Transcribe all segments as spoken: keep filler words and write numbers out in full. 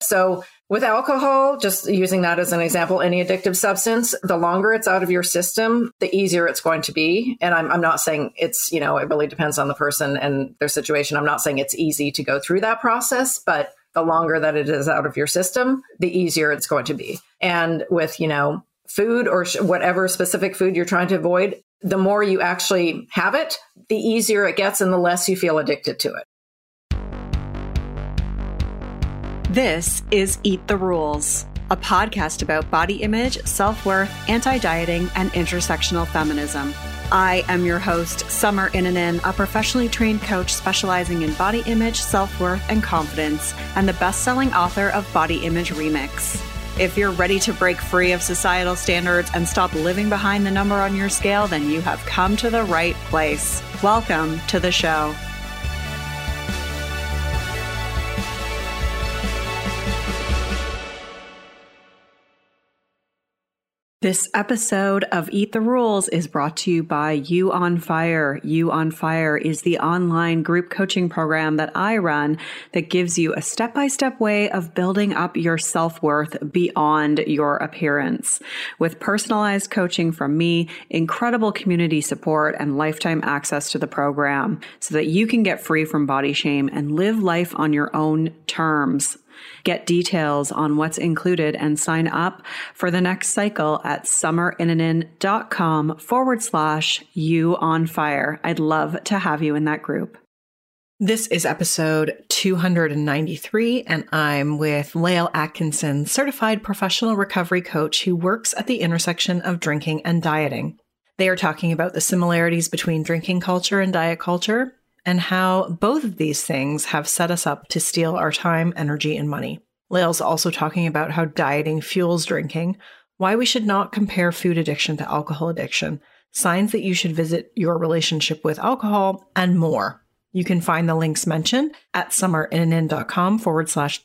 So with alcohol, just using that as an example, any addictive substance, the longer it's out of your system, the easier it's going to be. And I'm, I'm not saying it's, you know, it really depends on the person and their situation. I'm not saying it's easy to go through that process, but the longer that it is out of your system, the easier it's going to be. And with, you know, food or sh- whatever specific food you're trying to avoid, the more you actually have it, the easier it gets and the less you feel addicted to it. This is Eat the Rules, a podcast about body image, self-worth, anti-dieting, and intersectional feminism. I am your host, Summer Innanen, a professionally trained coach specializing in body image, self-worth, and confidence, and the best-selling author of Body Image Remix. If you're ready to break free of societal standards and stop living behind the number on your scale, then you have come to the right place. Welcome to the show. This episode of Eat the Rules is brought to you by You on Fire. You on Fire is the online group coaching program that I run that gives you a step-by-step way of building up your self-worth beyond your appearance. With personalized coaching from me, incredible community support, and lifetime access to the program so that you can get free from body shame and live life on your own terms. Get details on what's included and sign up for the next cycle at summerinnanen.com forward slash you on fire. I'd love to have you in that group. This is episode two hundred ninety-three, and I'm with Lael Atkinson, certified professional recovery coach who works at the intersection of drinking and dieting. They are talking about the similarities between drinking culture and diet culture, and how both of these things have set us up to steal our time, energy, and money. Lael's also talking about how dieting fuels drinking, why we should not compare food addiction to alcohol addiction, signs that you should visit your relationship with alcohol, and more. You can find the links mentioned at summerinnanen.com forward slash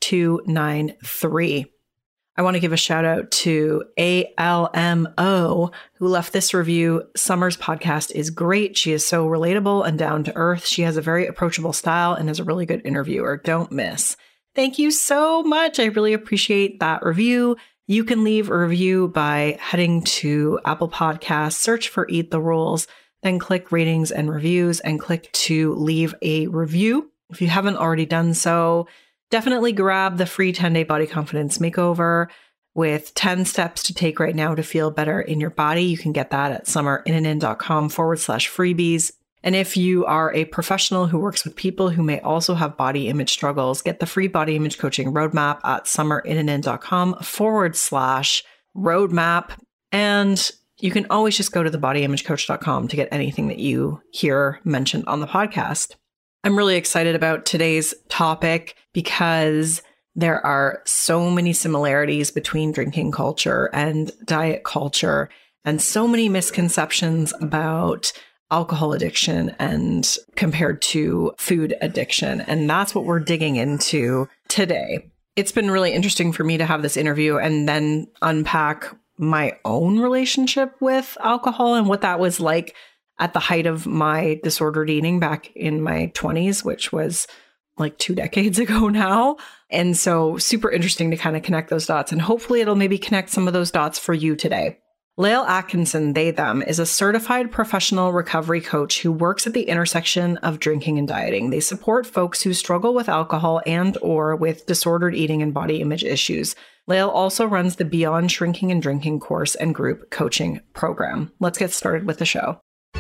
293. I want to give a shout out to A L M O, who left this review. Summer's podcast is great. She is so relatable and down to earth. She has a very approachable style and is a really good interviewer. Don't miss. Thank you so much. I really appreciate that review. You can leave a review by heading to Apple Podcasts, search for Eat the Rules, then click ratings and reviews and click to leave a review. If you haven't already done so, definitely grab the free ten-day body confidence makeover with ten steps to take right now to feel better in your body. You can get that at summerinnanen.com forward slash freebies. And if you are a professional who works with people who may also have body image struggles, get the free body image coaching roadmap at summerinnanen.com forward slash roadmap. And you can always just go to the body image coach dot com to get anything that you hear mentioned on the podcast. I'm really excited about today's topic because there are so many similarities between drinking culture and diet culture, and so many misconceptions about alcohol addiction and compared to food addiction. And that's what we're digging into today. It's been really interesting for me to have this interview and then unpack my own relationship with alcohol and what that was like at the height of my disordered eating back in my twenties, which was like two decades ago now. And so super interesting to kind of connect those dots. And hopefully it'll maybe connect some of those dots for you today. Lael Atkinson, they, them, is a certified professional recovery coach who works at the intersection of drinking and dieting. They support folks who struggle with alcohol and or with disordered eating and body image issues. Lael also runs the Beyond Shrinking and Drinking course and group coaching program. Let's get started with the show.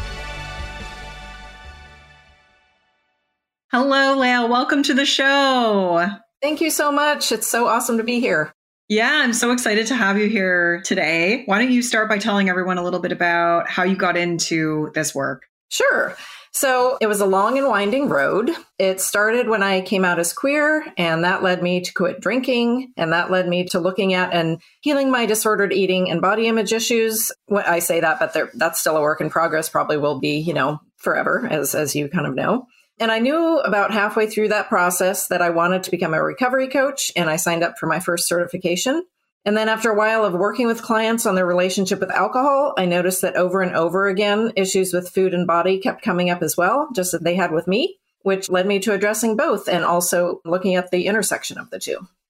Hello, Lael. Welcome to the show. Thank you so much. It's so awesome to be here. Yeah, I'm so excited to have you here today. Why don't you start by telling everyone a little bit about how you got into this work? Sure. So it was a long and winding road. It started when I came out as queer, and that led me to quit drinking. And that led me to looking at and healing my disordered eating and body image issues. Well, I say that, but that's still a work in progress, probably will be, you know, forever, as, as you kind of know. And I knew about halfway through that process that I wanted to become a recovery coach, and I signed up for my first certification. And then after a while of working with clients on their relationship with alcohol, I noticed that over and over again, issues with food and body kept coming up as well, just as they had with me, which led me to addressing both and also looking at the intersection of the two.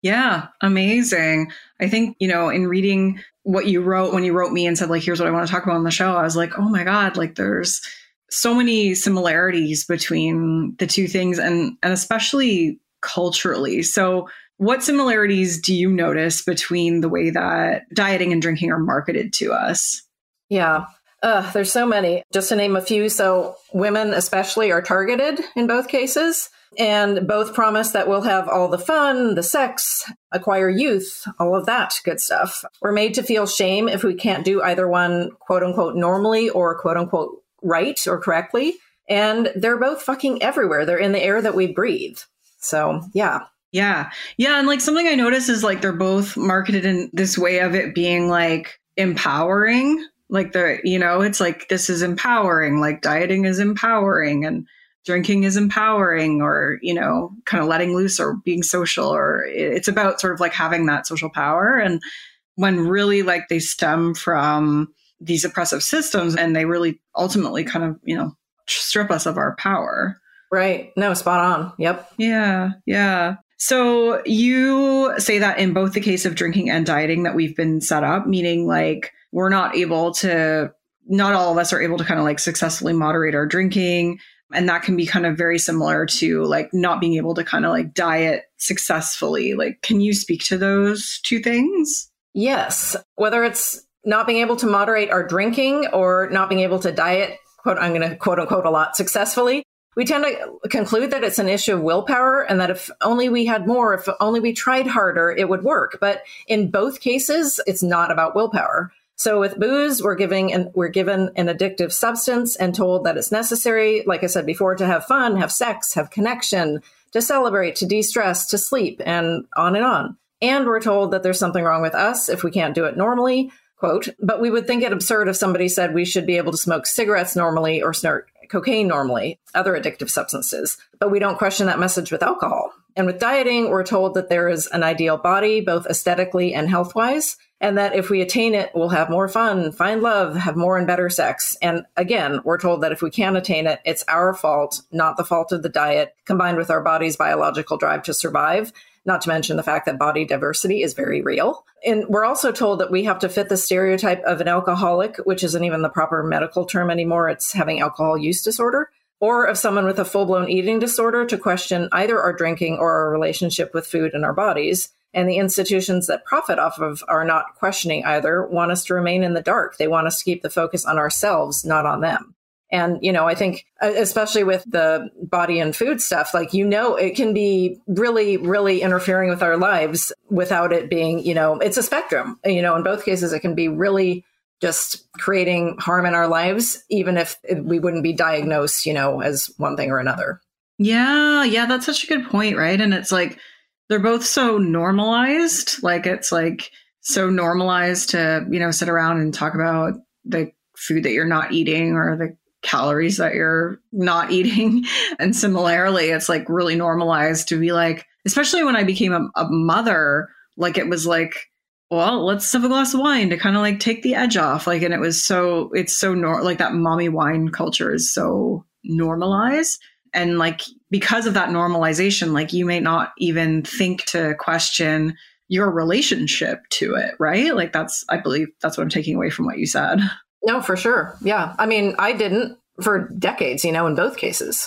Yeah, amazing. I think, you know, in reading what you wrote, when you wrote me and said, like, here's what I want to talk about on the show, I was like, oh my God, like there's so many similarities between the two things and, and especially culturally. So what similarities do you notice between the way that dieting and drinking are marketed to us? Yeah. Uh, there's so many. Just to name a few. So women especially are targeted in both cases, and both promise that we'll have all the fun, the sex, acquire youth, all of that good stuff. We're made to feel shame if we can't do either one, quote unquote, normally or quote unquote, right or correctly. And they're both fucking everywhere. They're in the air that we breathe. So yeah. Yeah. Yeah. And like something I notice is like they're both marketed in this way of it being like empowering. Like the, you know, it's like, this is empowering, like dieting is empowering and drinking is empowering, or, you know, kind of letting loose or being social, or it's about sort of like having that social power. And when really like they stem from these oppressive systems and they really ultimately kind of, you know, strip us of our power. Right. No, spot on. Yep. Yeah. Yeah. So you say that in both the case of drinking and dieting that we've been set up, meaning like we're not able to, not all of us are able to kind of like successfully moderate our drinking. And that can be kind of very similar to like not being able to kind of like diet successfully. Like, can you speak to those two things? Yes. Whether it's not being able to moderate our drinking or not being able to diet, quote, I'm going to quote unquote a lot successfully. We tend to conclude that it's an issue of willpower and that if only we had more, if only we tried harder, it would work. But in both cases, it's not about willpower. So with booze, we're giving and we're given an addictive substance and told that it's necessary, like I said before, to have fun, have sex, have connection, to celebrate, to de-stress, to sleep, and on and on. And we're told that there's something wrong with us if we can't do it normally, quote, but we would think it absurd if somebody said we should be able to smoke cigarettes normally or snort cocaine normally, other addictive substances. But we don't question that message with alcohol. And with dieting, we're told that there is an ideal body, both aesthetically and health-wise, and that if we attain it, we'll have more fun, find love, have more and better sex. And again, we're told that if we can't attain it, it's our fault, not the fault of the diet, combined with our body's biological drive to survive, not to mention the fact that body diversity is very real. And we're also told that we have to fit the stereotype of an alcoholic, which isn't even the proper medical term anymore. It's having alcohol use disorder, or of someone with a full-blown eating disorder, to question either our drinking or our relationship with food and our bodies. And the institutions that profit off of are not questioning either, want us to remain in the dark. They want us to keep the focus on ourselves, not on them. And, you know, I think, especially with the body and food stuff, like, you know, it can be really, really interfering with our lives without it being, you know, it's a spectrum. You know, in both cases, it can be really just creating harm in our lives, even if we wouldn't be diagnosed, you know, as one thing or another. Yeah. Yeah. That's such a good point. Right. And it's like, they're both so normalized. Like, it's like so normalized to, you know, sit around and talk about the food that you're not eating or the calories that you're not eating. And similarly, it's like really normalized to be like, especially when I became a, a mother, like it was like, well, let's have a glass of wine to kind of like take the edge off. Like, and it was so, it's so nor- like that mommy wine culture is so normalized. And like, because of that normalization, like you may not even think to question your relationship to it, right? Like that's, I believe that's what I'm taking away from what you said. No, for sure. Yeah. I mean, I didn't for decades, you know, in both cases.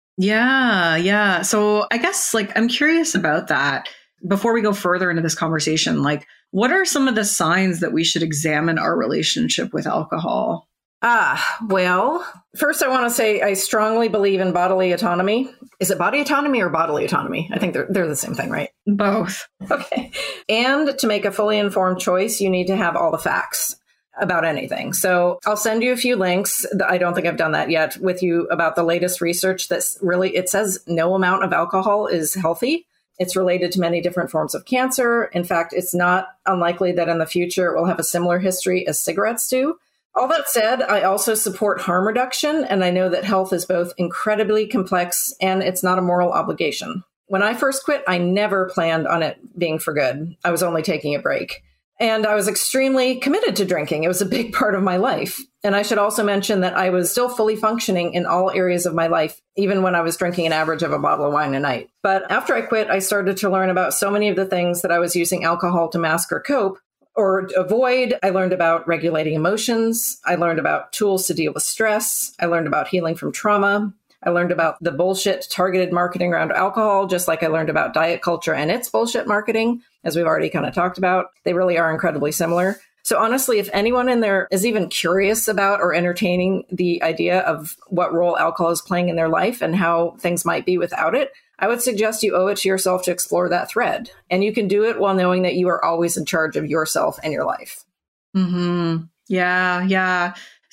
Yeah. Yeah. So I guess like, I'm curious about that. Before we go further into this conversation, like what are some of the signs that we should examine our relationship with alcohol? Ah, well, first I want to say I strongly believe in bodily autonomy. Is it body autonomy or bodily autonomy? I think they're they're the same thing, right? Both. Okay. And to make a fully informed choice, you need to have all the facts about anything. So I'll send you a few links. I don't think I've done that yet with you about the latest research that's really, it says no amount of alcohol is healthy. It's related to many different forms of cancer. In fact, it's not unlikely that in the future it will have a similar history as cigarettes do. All that said, I also support harm reduction, and I know that health is both incredibly complex and it's not a moral obligation. When I first quit, I never planned on it being for good. I was only taking a break. And I was extremely committed to drinking. It was a big part of my life. And I should also mention that I was still fully functioning in all areas of my life, even when I was drinking an average of a bottle of wine a night. But after I quit, I started to learn about so many of the things that I was using alcohol to mask or cope or avoid. I learned about regulating emotions. I learned about tools to deal with stress. I learned about healing from trauma. I learned about the bullshit targeted marketing around alcohol, just like I learned about diet culture and its bullshit marketing, as we've already kind of talked about. They really are incredibly similar. So honestly, if anyone in there is even curious about or entertaining the idea of what role alcohol is playing in their life and how things might be without it, I would suggest you owe it to yourself to explore that thread. And you can do it while knowing that you are always in charge of yourself and your life. Mm-hmm. Yeah, yeah.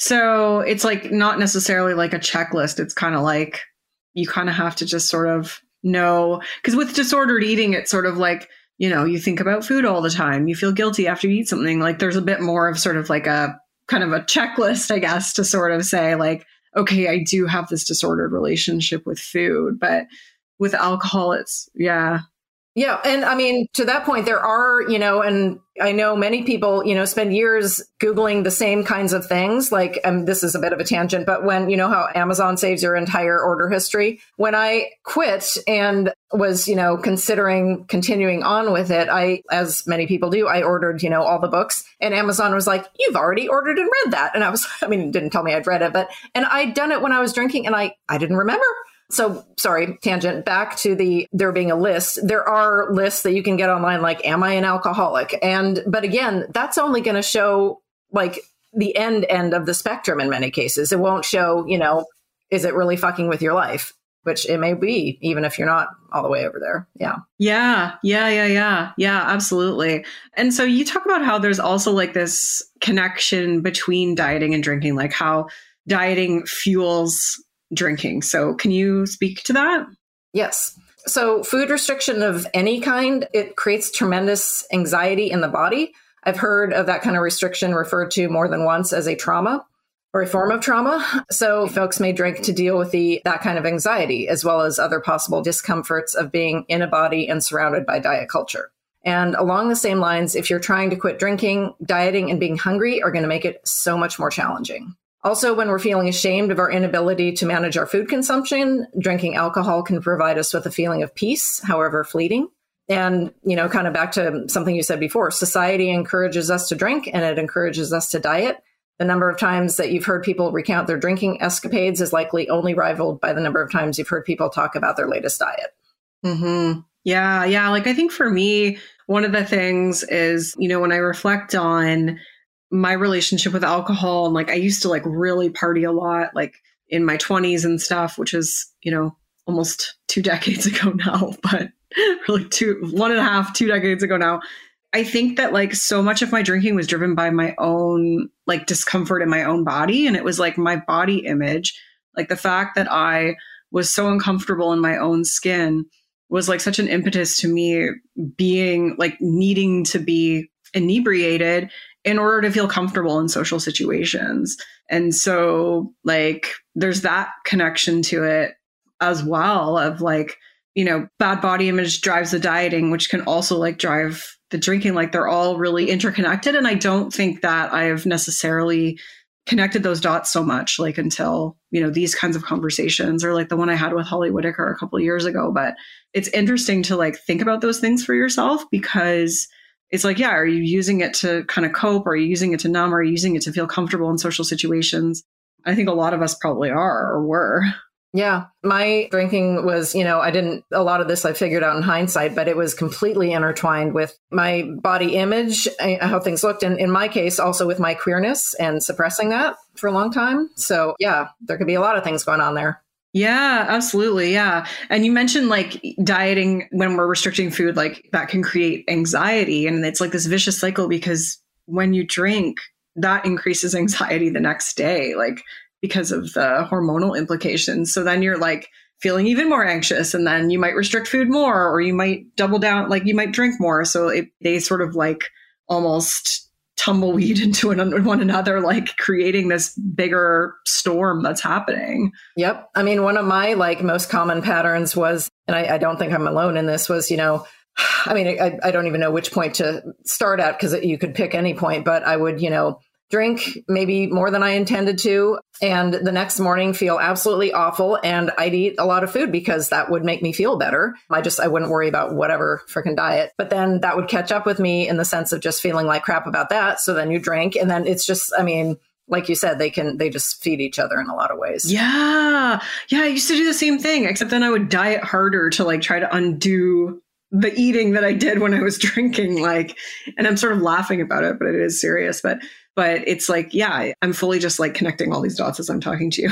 So it's like not necessarily like a checklist. It's kind of like you kind of have to just sort of know, because with disordered eating, it's sort of like, you know, you think about food all the time. You feel guilty after you eat something. Like there's a bit more of sort of like a kind of a checklist, I guess, to sort of say like, okay, I do have this disordered relationship with food. But with alcohol, it's, yeah. Yeah. And I mean, to that point, there are, you know, and I know many people, you know, spend years Googling the same kinds of things. Like, and this is a bit of a tangent, but when, you know, how Amazon saves your entire order history, when I quit and was, you know, considering continuing on with it, I, as many people do, I ordered, you know, all the books, and Amazon was like, you've already ordered and read that. And I was, I mean, it didn't tell me I'd read it, but, and I'd done it when I was drinking and I, I didn't remember. So sorry, tangent back to the there being a list. There are lists that you can get online like, am I an alcoholic? And but again, that's only going to show like the end end of the spectrum in many cases. It won't show, you know, is it really fucking with your life? Which it may be, even if you're not all the way over there. Yeah. Yeah. Yeah. Yeah. Yeah. Yeah. Absolutely. And so you talk about how there's also like this connection between dieting and drinking, like how dieting fuels drinking. So can you speak to that? Yes. So food restriction of any kind, it creates tremendous anxiety in the body. I've heard of that kind of restriction referred to more than once as a trauma or a form of trauma. So folks may drink to deal with the that kind of anxiety, as well as other possible discomforts of being in a body and surrounded by diet culture. And along the same lines, if you're trying to quit drinking, dieting and being hungry are going to make it so much more challenging. Also, when we're feeling ashamed of our inability to manage our food consumption, drinking alcohol can provide us with a feeling of peace, however fleeting. And, you know, kind of back to something you said before, society encourages us to drink and it encourages us to diet. The number of times that you've heard people recount their drinking escapades is likely only rivaled by the number of times you've heard people talk about their latest diet. Mm-hmm. Yeah. Yeah. Like, I think for me, one of the things is, you know, when I reflect on my relationship with alcohol, and like, I used to like really party a lot, like in my twenties and stuff, which is, you know, almost two decades ago now, but really two, one and a half, two decades ago now. I think that like so much of my drinking was driven by my own like discomfort in my own body. And it was like my body image, like the fact that I was so uncomfortable in my own skin was like such an impetus to me being like needing to be inebriated in order to feel comfortable in social situations. And so like, there's that connection to it as well of like, you know, bad body image drives the dieting, which can also like drive the drinking. Like they're all really interconnected. And I don't think that I've necessarily connected those dots so much like until, you know, these kinds of conversations or like the one I had with Holly Whitaker a couple of years ago. But it's interesting to like think about those things for yourself, because it's like, yeah, are you using it to kind of cope? Are you using it to numb? Are you using it to feel comfortable in social situations? I think a lot of us probably are or were. Yeah. My drinking was, you know, I didn't, a lot of this I figured out in hindsight, but it was completely intertwined with my body image, how things looked. And in my case, also with my queerness and suppressing that for a long time. So yeah, there could be a lot of things going on there. Yeah, absolutely. Yeah. And you mentioned like dieting when we're restricting food, like that can create anxiety. And it's like this vicious cycle because when you drink, that increases anxiety the next day, like because of the hormonal implications. So then you're like feeling even more anxious, and then you might restrict food more, or you might double down, like you might drink more. So it, they sort of like almost tumbleweed into an, one another, like creating this bigger storm that's happening. Yep. I mean, one of my like most common patterns was, and I, I don't think I'm alone in this, was, you know, I mean, I, I don't even know which point to start at because you could pick any point, but I would, you know, drink maybe more than I intended to, and the next morning feel absolutely awful. And I'd eat a lot of food because that would make me feel better. I just, I wouldn't worry about whatever freaking diet. But then that would catch up with me in the sense of just feeling like crap about that. So then you drink, and then it's just, I mean, like you said, they can, they just feed each other in a lot of ways. Yeah. Yeah. I used to do the same thing, except then I would diet harder to like try to undo the eating that I did when I was drinking. Like, and I'm sort of laughing about it, but it is serious. But But it's like, yeah, I'm fully just like connecting all these dots as I'm talking to you.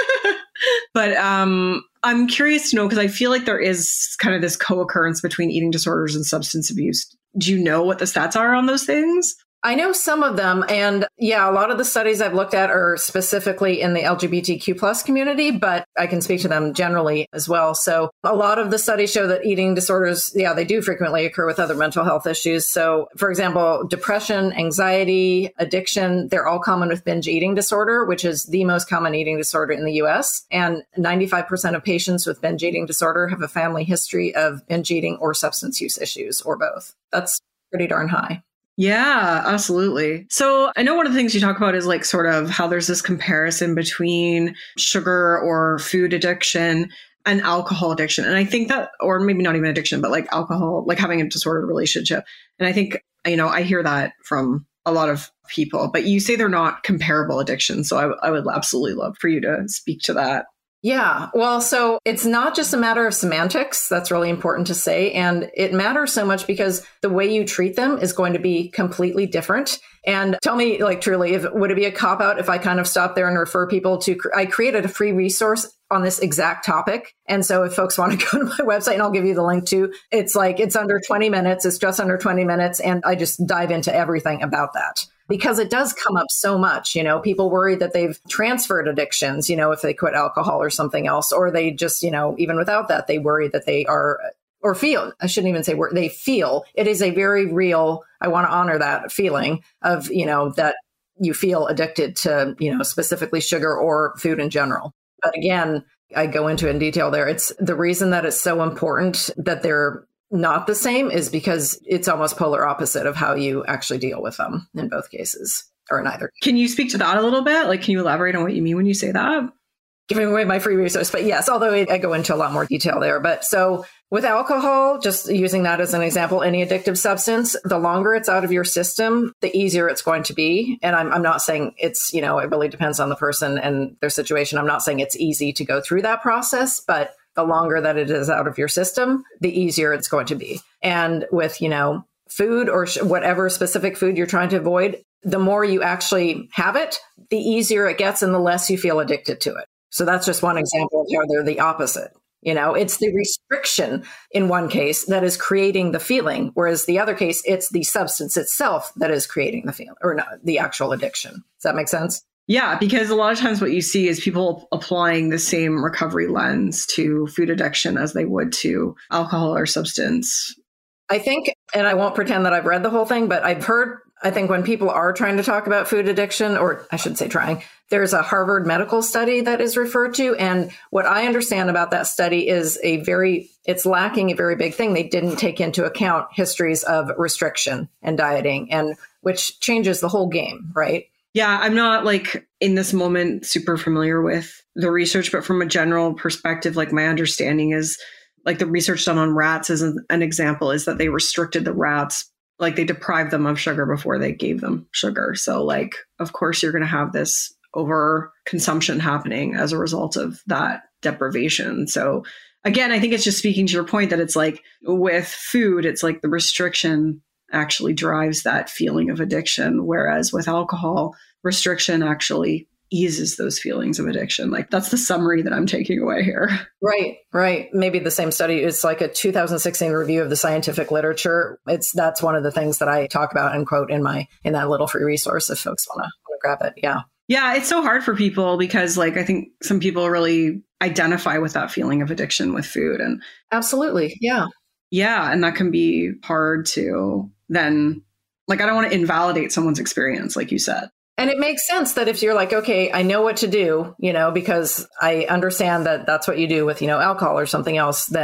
But um, I'm curious to know, because I feel like there is kind of this co-occurrence between eating disorders and substance abuse. Do you know what the stats are on those things? I know some of them. And yeah, a lot of the studies I've looked at are specifically in the L G B T Q plus community, but I can speak to them generally as well. So a lot of the studies show that eating disorders, yeah, they do frequently occur with other mental health issues. So for example, depression, anxiety, addiction, they're all common with binge eating disorder, which is the most common eating disorder in the U S. And ninety-five percent of patients with binge eating disorder have a family history of binge eating or substance use issues, or both. That's pretty darn high. Yeah, absolutely. So I know one of the things you talk about is like sort of how there's this comparison between sugar or food addiction and alcohol addiction. And I think that, or maybe not even addiction, but like alcohol, like having a disordered relationship. And I think, you know, I hear that from a lot of people, but you say they're not comparable addictions. So I, I would absolutely love for you to speak to that. Yeah, well, so it's not just a matter of semantics. That's really important to say. And it matters so much because the way you treat them is going to be completely different. And tell me, like, truly, if would it be a cop out if I kind of stop there and refer people to, I created a free resource on this exact topic. And so if folks want to go to my website, and I'll give you the link too, it's like, it's under twenty minutes. It's just under twenty minutes. And I just dive into everything about that. Because it does come up so much, you know, people worry that they've transferred addictions, you know, if they quit alcohol or something else, or they just, you know, even without that, they worry that they are, or feel, I shouldn't even say wor- they feel. It is a very real, I want to honor that feeling of, you know, that you feel addicted to, you know, specifically sugar or food in general. But again, I go into it in detail there. It's the reason that it's so important that they're not the same is because it's almost polar opposite of how you actually deal with them in both cases, or in either. Can you speak to that a little bit? Like, can you elaborate on what you mean when you say that? Giving away my free resource, but yes, although I go into a lot more detail there. But so with alcohol, just using that as an example, any addictive substance, the longer it's out of your system, the easier it's going to be. And I'm, I'm not saying it's, you know, it really depends on the person and their situation. I'm not saying it's easy to go through that process, but the longer that it is out of your system, the easier it's going to be. And with, you know, food or sh- whatever specific food you're trying to avoid, the more you actually have it, the easier it gets and the less you feel addicted to it. So that's just one example of how they're the opposite. You know, it's the restriction in one case that is creating the feeling, whereas the other case, it's the substance itself that is creating the feeling, or no, the actual addiction. Does that make sense? Yeah, because a lot of times what you see is people applying the same recovery lens to food addiction as they would to alcohol or substance. I think, and I won't pretend that I've read the whole thing, but I've heard, I think when people are trying to talk about food addiction, or I should say trying, there's a Harvard medical study that is referred to. And what I understand about that study is a very, it's lacking a very big thing. They didn't take into account histories of restriction and dieting, and which changes the whole game, right? Yeah, I'm not like in this moment super familiar with the research, but from a general perspective, like my understanding is like the research done on rats as an, an example is that they restricted the rats, like they deprived them of sugar before they gave them sugar. So like, of course, you're going to have this over consumption happening as a result of that deprivation. So again, I think it's just speaking to your point that it's like with food, it's like the restriction actually drives that feeling of addiction. Whereas with alcohol, restriction actually eases those feelings of addiction. Like that's the summary that I'm taking away here. Right, right. Maybe the same study. It's like a two thousand sixteen review of the scientific literature. It's that's one of the things that I talk about and quote in my in that little free resource if folks want to grab it. Yeah. Yeah, it's so hard for people because like I think some people really identify with that feeling of addiction with food. And absolutely. Yeah. Yeah. And that can be hard to then, like, I don't want to invalidate someone's experience, like you said. And it makes sense that if you're like, okay, I know what to do, you know, because I understand that that's what you do with, you know, alcohol or something else, then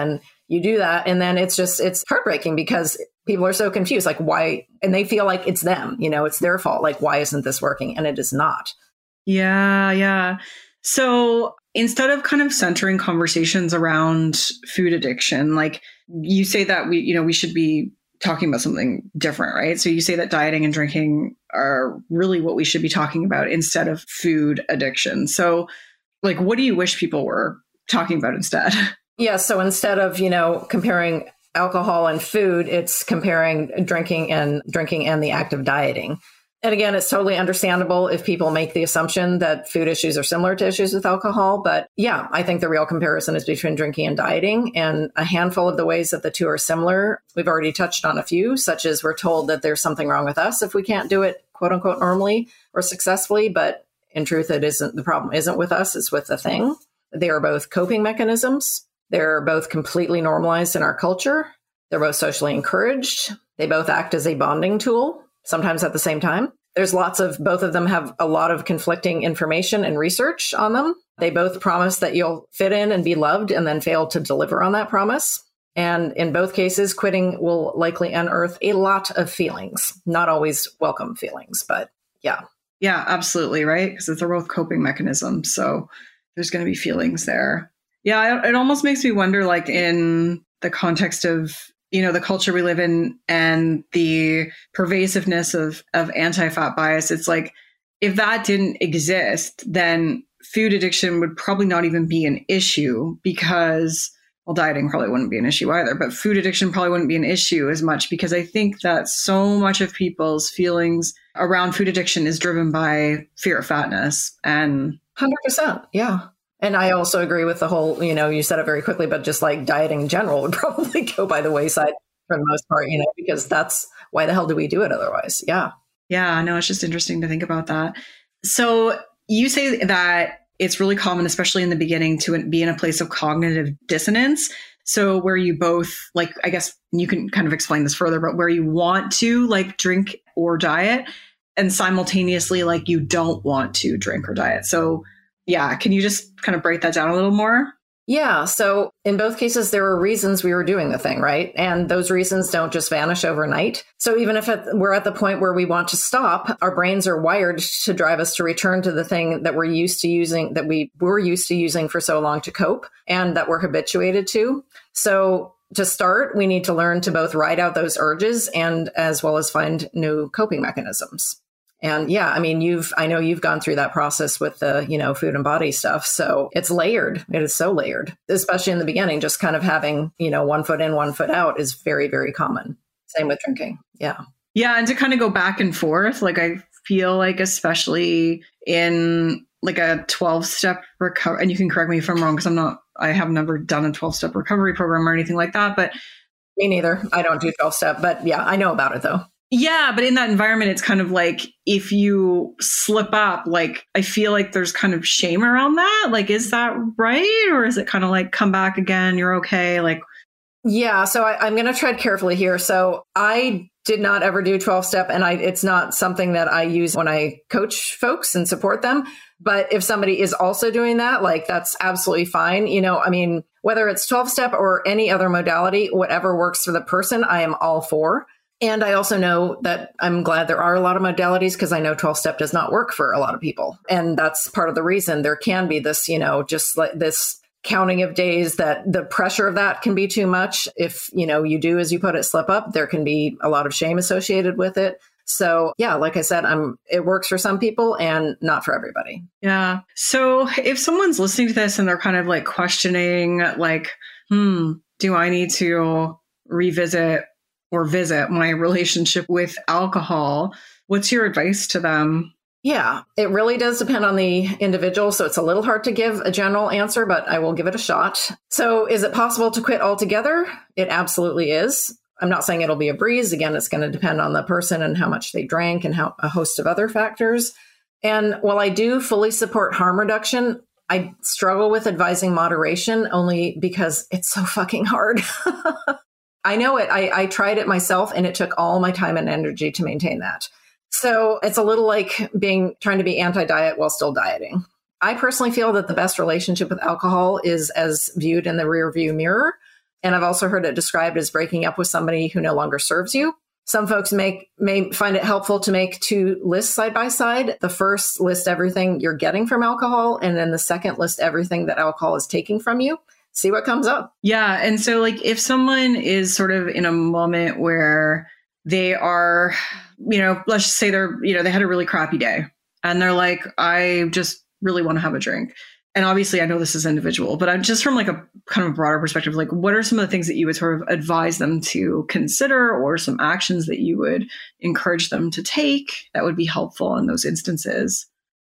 you do that. And then it's just, it's heartbreaking because people are so confused, like why, and they feel like it's them, you know, it's their fault. Like, why isn't this working? And it is not. Yeah. Yeah. So instead of kind of centering conversations around food addiction, like you say that we, you know, we should be talking about something different, right? So you say that dieting and drinking are really what we should be talking about instead of food addiction. So like, what do you wish people were talking about instead? Yeah. So instead of, you know, comparing alcohol and food, it's comparing drinking and drinking and the act of dieting. And again, it's totally understandable if people make the assumption that food issues are similar to issues with alcohol. But yeah, I think the real comparison is between drinking and dieting. And a handful of the ways that the two are similar, we've already touched on a few, such as we're told that there's something wrong with us if we can't do it, quote unquote, normally or successfully. But in truth, it isn't. The problem isn't with us, it's with the thing. They are both coping mechanisms. They're both completely normalized in our culture. They're both socially encouraged. They both act as a bonding tool, sometimes at the same time. There's lots of, both of them have a lot of conflicting information and research on them. They both promise that you'll fit in and be loved and then fail to deliver on that promise. And in both cases, quitting will likely unearth a lot of feelings, not always welcome feelings, but yeah. Yeah, absolutely. Right. Because they're both coping mechanisms. So there's going to be feelings there. Yeah. It almost makes me wonder, like in the context of, you know, the culture we live in and the pervasiveness of, of anti-fat bias, it's like, if that didn't exist, then food addiction would probably not even be an issue because, well, dieting probably wouldn't be an issue either, but food addiction probably wouldn't be an issue as much because I think that so much of people's feelings around food addiction is driven by fear of fatness. And one hundred percent. Yeah. And I also agree with the whole, you know, you said it very quickly, but just like dieting in general would probably go by the wayside for the most part, you know, because that's why the hell do we do it otherwise? Yeah. Yeah, no, it's just interesting to think about that. So you say that it's really common, especially in the beginning, to be in a place of cognitive dissonance. So where you both, like, I guess you can kind of explain this further, but where you want to like drink or diet and simultaneously like you don't want to drink or diet. So yeah. Can you just kind of break that down a little more? Yeah. So in both cases, there were reasons we were doing the thing, right? And those reasons don't just vanish overnight. So even if it, we're at the point where we want to stop, our brains are wired to drive us to return to the thing that we're used to using, that we were used to using for so long to cope and that we're habituated to. So to start, we need to learn to both ride out those urges and as well as find new coping mechanisms. And yeah, I mean, you've, I know you've gone through that process with the, you know, food and body stuff. So it's layered. It is so layered, especially in the beginning, just kind of having, you know, one foot in, one foot out is very, very common. Same with drinking. Yeah. Yeah. And to kind of go back and forth, like I feel like, especially in like a twelve step recovery, and you can correct me if I'm wrong, because I'm not, I have never done a twelve step recovery program or anything like that, but me neither. I don't do twelve step, but yeah, I know about it though. Yeah, but in that environment, it's kind of like if you slip up, like I feel like there's kind of shame around that. Like, is that right? Or is it kind of like come back again? You're okay. Like, yeah. So I, I'm going to tread carefully here. So I did not ever do twelve step, and I it's not something that I use when I coach folks and support them. But if somebody is also doing that, like that's absolutely fine. You know, I mean, whether it's twelve step or any other modality, whatever works for the person, I am all for. And I also know that I'm glad there are a lot of modalities because I know twelve step does not work for a lot of people. And that's part of the reason there can be this, you know, just like this counting of days that the pressure of that can be too much. If, you know, you do, as you put it, slip up, there can be a lot of shame associated with it. So yeah, like I said, I'm, it works for some people and not for everybody. Yeah. So if someone's listening to this and they're kind of like questioning, like, hmm, do I need to revisit or visit my relationship with alcohol? What's your advice to them? Yeah, it really does depend on the individual. So it's a little hard to give a general answer, but I will give it a shot. So is it possible to quit altogether? It absolutely is. I'm not saying it'll be a breeze. Again, it's going to depend on the person and how much they drank and how a host of other factors. And while I do fully support harm reduction, I struggle with advising moderation only because it's so fucking hard. I know it. I, I tried it myself and it took all my time and energy to maintain that. So it's a little like being trying to be anti-diet while still dieting. I personally feel that the best relationship with alcohol is as viewed in the rear view mirror. And I've also heard it described as breaking up with somebody who no longer serves you. Some folks make may find it helpful to make two lists side by side. The first list everything you're getting from alcohol, and then the second list everything that alcohol is taking from you. See what comes up. Yeah. And so like if someone is sort of in a moment where they are, you know, let's just say they're, you know, they had a really crappy day and they're like, I just really want to have a drink. And obviously I know this is individual, but I'm just from like a kind of broader perspective, like what are some of the things that you would sort of advise them to consider, or some actions that you would encourage them to take that would be helpful in those instances?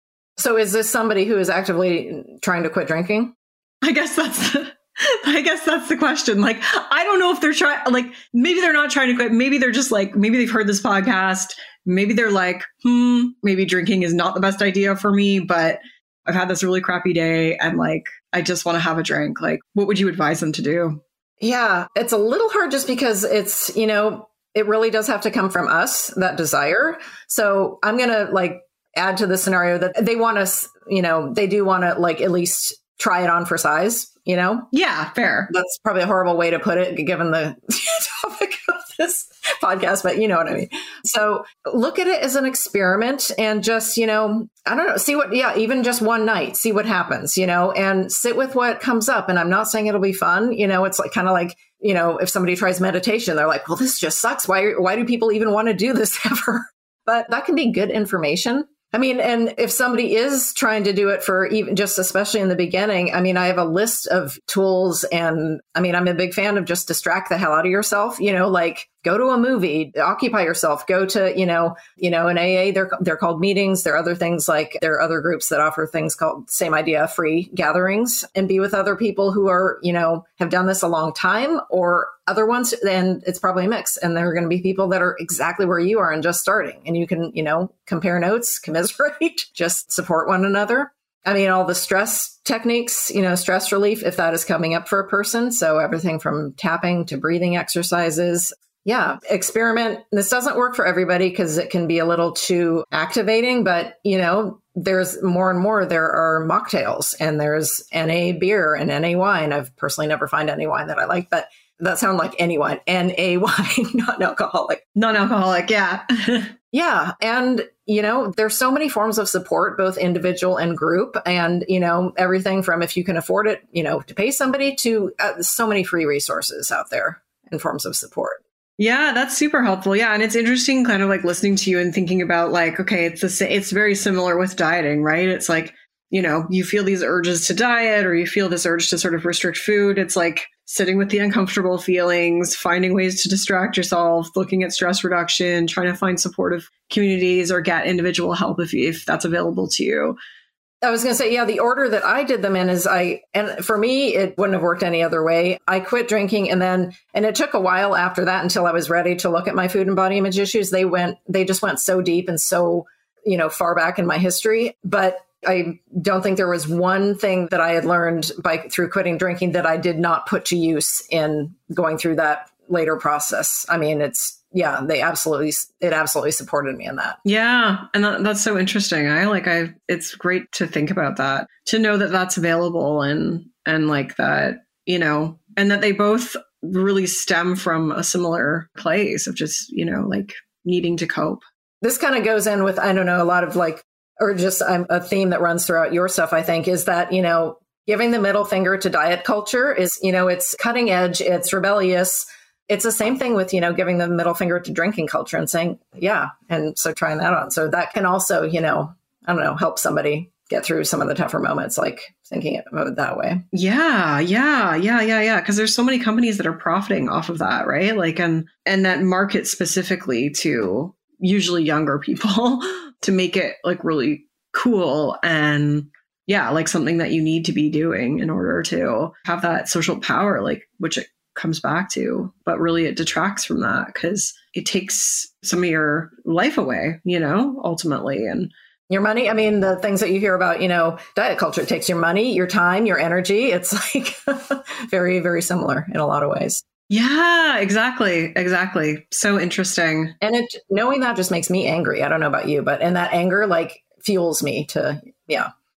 So is this somebody who is actively trying to quit drinking? I guess that's the, I guess that's the question. Like, I don't know if they're trying, like, maybe they're not trying to quit. Maybe they're just like, maybe they've heard this podcast. Maybe they're like, hmm, maybe drinking is not the best idea for me, but I've had this really crappy day and like, I just want to have a drink. Like, what would you advise them to do? Yeah, it's a little hard just because it's, you know, it really does have to come from us, that desire. So I'm going to like add to the scenario that they want us, you know, they do want to like at least try it on for size, you know? Yeah, fair. That's probably a horrible way to put it given the topic of this podcast, but you know what I mean. So look at it as an experiment and just, you know, I don't know, see what, yeah, even just one night, see what happens, you know, and sit with what comes up. And I'm not saying it'll be fun. You know, it's like kind of like, you know, if somebody tries meditation, they're like, well, this just sucks. Why, why do people even want to do this ever? But that can be good information. I mean, and if somebody is trying to do it for even just especially in the beginning, I mean, I have a list of tools and I mean, I'm a big fan of just distract the hell out of yourself, you know, like go to a movie, occupy yourself, go to, you know, you know, in A A, they're, they're called meetings. There are other things like there are other groups that offer things called same idea, free gatherings, and be with other people who are, you know, have done this a long time, or other ones. And it's probably a mix. And there are going to be people that are exactly where you are and just starting, and you can, you know, compare notes, commiserate, just support one another. I mean, all the stress techniques, you know, stress relief, if that is coming up for a person. So everything from tapping to breathing exercises. Yeah, experiment. This doesn't work for everybody because it can be a little too activating, but, you know, there's more and more, there are mocktails and there's N A beer and N A wine. I've personally never found any wine that I like, but that sounds like any wine, N A wine, not alcoholic. Non-alcoholic, yeah. Yeah. And, you know, there's so many forms of support, both individual and group. And, you know, everything from if you can afford it, you know, to pay somebody to uh, so many free resources out there and forms of support. Yeah, that's super helpful. Yeah. And it's interesting kind of like listening to you and thinking about like, okay, it's the sa- it's very similar with dieting, right? It's like, you know, you feel these urges to diet or you feel this urge to sort of restrict food. It's like sitting with the uncomfortable feelings, finding ways to distract yourself, looking at stress reduction, trying to find supportive communities or get individual help if, if that's available to you. I was going to say, yeah, the order that I did them in is I, and for me, it wouldn't have worked any other way. I quit drinking and then, and it took a while after that until I was ready to look at my food and body image issues. They went, they just went so deep and so, you know, far back in my history. But I don't think there was one thing that I had learned by through quitting drinking that I did not put to use in going through that later process. I mean, it's, yeah, they absolutely, it absolutely supported me in that. Yeah. And that, that's so interesting. I like, I, it's great to think about that, to know that that's available and, and like that, you know, and that they both really stem from a similar place of just, you know, like needing to cope. This kind of goes in with, I don't know, a lot of like, or just um, a theme that runs throughout your stuff, I think, is that, you know, giving the middle finger to diet culture is, you know, it's cutting edge, it's rebellious. It's the same thing with, you know, giving the middle finger to drinking culture and saying, yeah. And so trying that on. So that can also, you know, I don't know, help somebody get through some of the tougher moments, like thinking about it that way. Yeah, yeah, yeah, yeah, yeah. Because there's so many companies that are profiting off of that, right? Like, and, and that market specifically to usually younger people to make it like really cool and yeah, like something that you need to be doing in order to have that social power, like, which it comes back to, but really it detracts from that because it takes some of your life away, you know, ultimately. And your money. I mean, the things that you hear about, you know, diet culture, it takes your money, your time, your energy. It's like very, very similar in a lot of ways. Yeah, exactly. Exactly. So interesting. And it, knowing that just makes me angry. I don't know about you, but and that anger like fuels me to, yeah.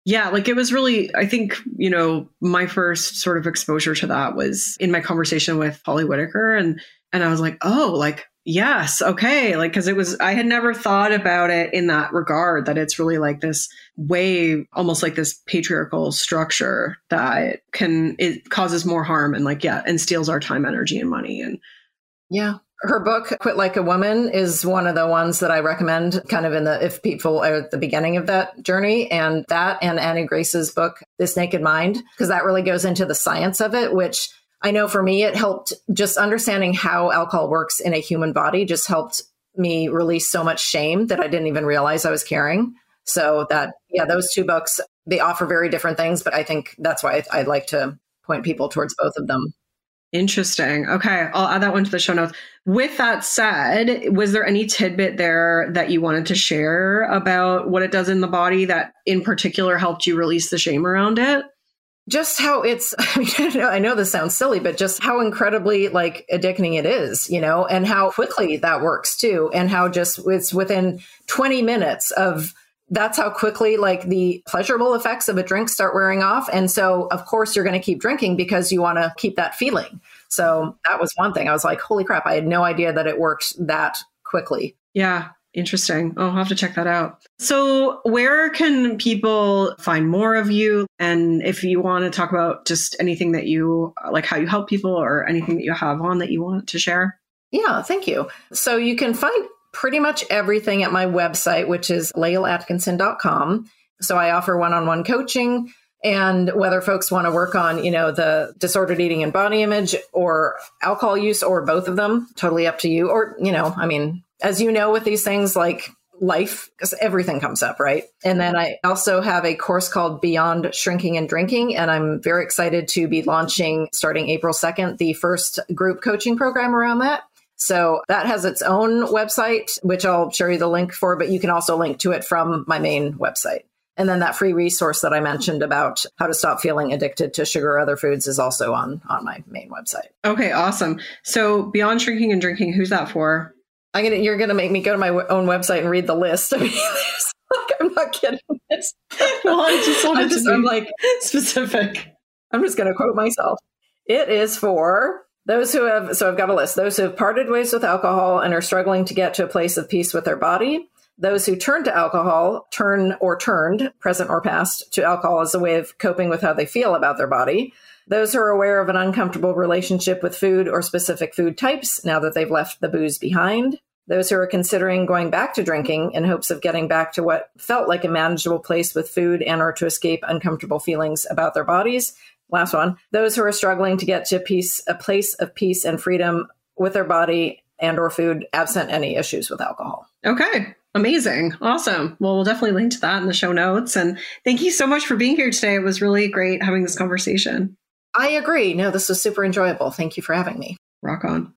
Yeah, like it was really, I think, you know, my first sort of exposure to that was in my conversation with Holly Whitaker. And, and I was like, oh, like, yes, okay. Like, cause it was, I had never thought about it in that regard, that it's really like this way, almost like this patriarchal structure that can, it causes more harm and like, yeah, and steals our time, energy, and money. And yeah. Her book, Quit Like a Woman, is one of the ones that I recommend kind of in the, if people are at the beginning of that journey. And that and Annie Grace's book, This Naked Mind, because that really goes into the science of it, which I know for me, it helped just understanding how alcohol works in a human body just helped me release so much shame that I didn't even realize I was carrying. So that, yeah, those two books, they offer very different things, but I think that's why I, I'd like to point people towards both of them. Interesting. Okay. I'll add that one to the show notes. With that said, was there any tidbit there that you wanted to share about what it does in the body that in particular helped you release the shame around it? Just how it's, I mean, I know this sounds silly, but just how incredibly like addicting it is, you know, and how quickly that works too. And how just it's within twenty minutes of, that's how quickly like the pleasurable effects of a drink start wearing off. And so of course you're going to keep drinking because you want to keep that feeling. So that was one thing. I was like, holy crap, I had no idea that it worked that quickly. Yeah. Interesting. I'll have to check that out. So where can people find more of you? And if you want to talk about just anything that you, like how you help people or anything that you have on that you want to share? Yeah, thank you. So you can find pretty much everything at my website, which is lael atkinson dot com. So I offer one-on-one coaching, and whether folks want to work on, you know, the disordered eating and body image or alcohol use or both of them, totally up to you. Or, you know, I mean, as you know, with these things like life, because everything comes up, right? And then I also have a course called Beyond Shrinking and Drinking. And I'm very excited to be launching starting April second, the first group coaching program around that. So that has its own website, which I'll share you the link for, but you can also link to it from my main website. And then that free resource that I mentioned about how to stop feeling addicted to sugar or other foods is also on, on my main website. Okay, awesome. So Beyond Shrinking and Drinking, who's that for? I'm gonna, you're going to make me go to my own website and read the list. I mean, like, I'm not kidding. It's, well, I just wanted I'm, just, to be I'm like specific. I'm just going to quote myself. It is for those who have, so I've got a list, those who have parted ways with alcohol and are struggling to get to a place of peace with their body. Those who turn to alcohol, turn or turned, present or past, to alcohol as a way of coping with how they feel about their body. Those who are aware of an uncomfortable relationship with food or specific food types now that they've left the booze behind. Those who are considering going back to drinking in hopes of getting back to what felt like a manageable place with food and or to escape uncomfortable feelings about their bodies. Last one. Those who are struggling to get to peace, a place of peace and freedom with their body and or food, absent any issues with alcohol. Okay. Amazing. Awesome. Well, we'll definitely link to that in the show notes. And thank you so much for being here today. It was really great having this conversation. I agree. No, this was super enjoyable. Thank you for having me. Rock on.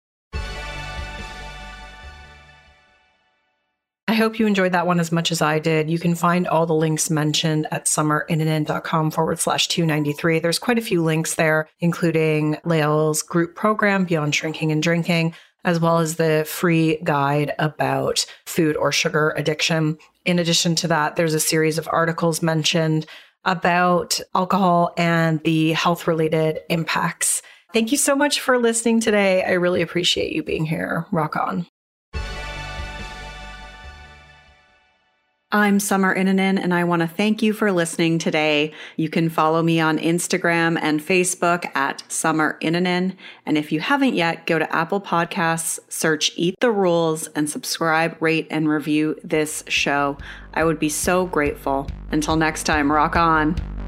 I hope you enjoyed that one as much as I did. You can find all the links mentioned at summerinnanen.com forward slash 293. There's quite a few links there, including Lael's group program, Beyond Shrinking and Drinking, as well as the free guide about food or sugar addiction. In addition to that, there's a series of articles mentioned about alcohol and the health-related impacts. Thank you so much for listening today. I really appreciate you being here. Rock on. I'm Summer Innanen, and I want to thank you for listening today. You can follow me on Instagram and Facebook at Summer Innanen. And if you haven't yet, go to Apple Podcasts, search Eat the Rules, and subscribe, rate, and review this show. I would be so grateful. Until next time, rock on.